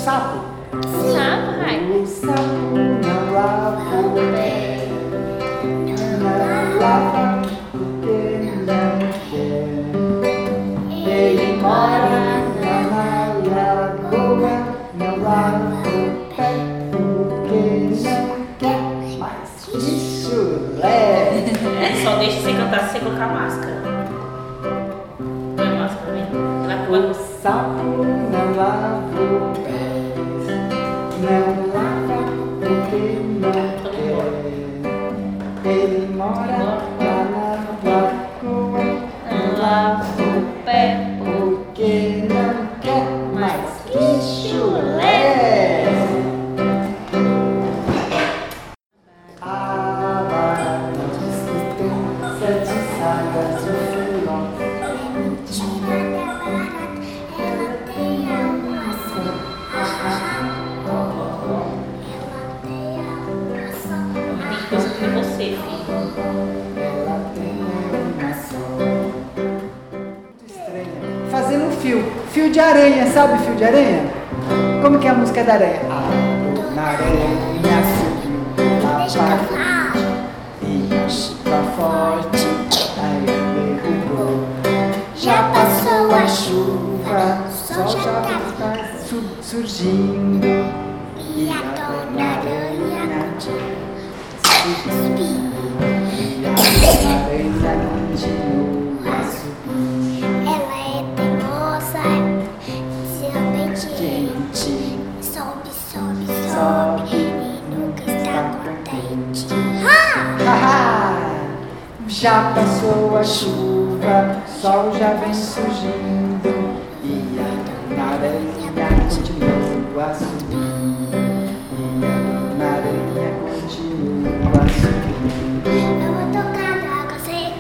sapo? O sapo, Rai. O sapo não lava o pé, não lava porque não quer. Ele mora na lagoa, não lava o pé porque não quer. Mas que chulé! Só deixa você cantar se você colocar máscara. Põe a máscara mesmo. Vai pro O sapo não lava o pé, não lava porque não quer. Ele mora lá na lagoa, não lava o pé porque não quer. Mas que chulé! A barata diz que tem 7 sagas de filó. coisa que você, filho. Ela tem uma só. Muito estranha. Fazendo fio de aranha, sabe fio de aranha? Como que é a música da aranha? A na aranha subiu a parte e chuva forte, aí derrubou. Já passou a chuva, o sol já está surgindo e a dona aranha subiu. E a dona aranha continua a subir. Ela é teimosa, desobediente. Sobe, sobe, sobe e nunca está contente. Haha! Já passou a chuva, o sol já vem surgindo e a dona aranha continua a subir.